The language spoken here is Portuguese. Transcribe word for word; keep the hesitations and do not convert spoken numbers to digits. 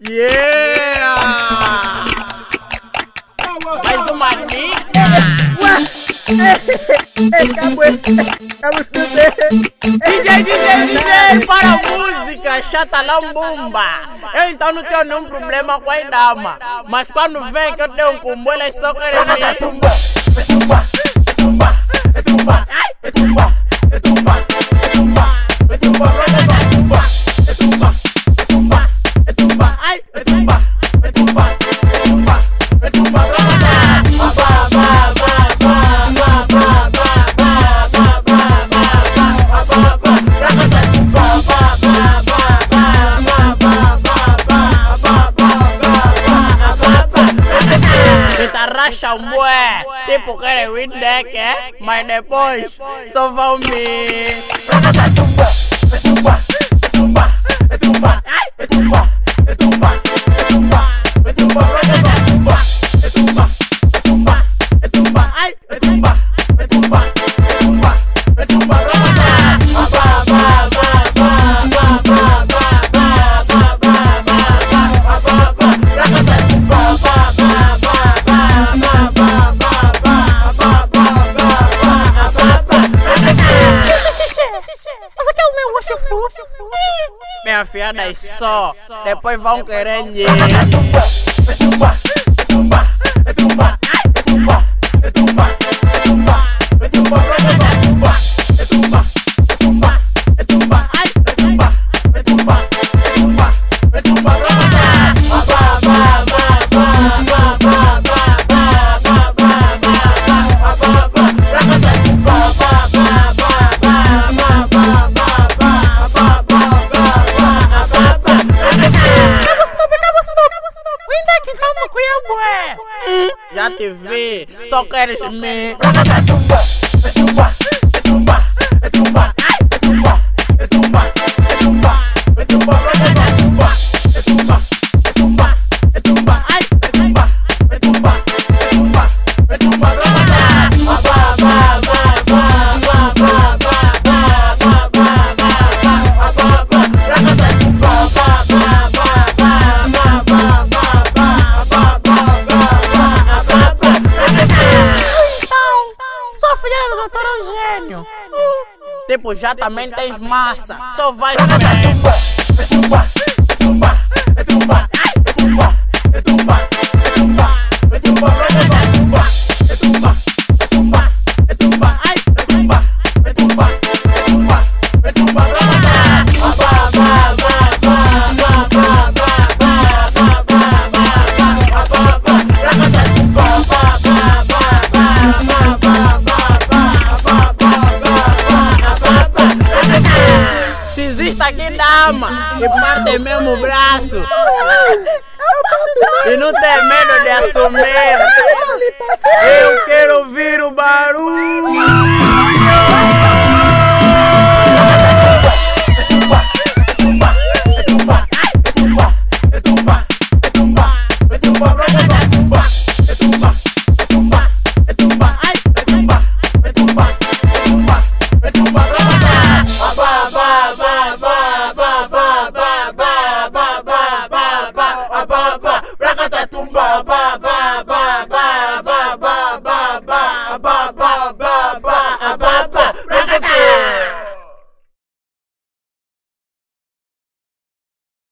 Yeah! Mais uma nica! Acabou, acabou de D J, D J, D J, para a música, chata lambumba. Eu então não tenho nenhum problema com a dama, mas quando vem que eu tenho um combo, elas só querem me tumba, tumba, tumba, tumba, tumba, tumba, tumba, tumba, tumba, tumba, tumba, tumba, ai, tumba, tumba, tumba, tumba, racha mué, tipo querem win deck, é? Mas depois só vão me tumba, tumba, tumba, tumba, ai, tumba, tumba, tumba, tumba, tumba, tumba, tumba, tumba, ai, tumba, tumba, tumba, tumba, minha fiada é só, depois vão querer dinheiro. Tumba, tumba, tumba, ai, tumba, tumba, tumba, tumba, tumba, tumba, tumba, tumba, ai, tumba, tumba, tumba, tumba, já te vi, só queres me tumba, tumba, tumba, tumba, ai, tumba, tumba, tumba, tumba, tumba, tumba, tumba, tumba, ai, tumba, tumba, tumba, tumba, tipo, já também tens massa, só vai ver. Tumba, tumba, tumba, ai, tumba, tumba, tumba, tumba, tumba, tumba, tumba, tumba, ai, tumba, tumba, tumba, tumba, se existe aqui dama que parte mesmo o braço e não tem medo de assumir, eu quero ouvir o barulho.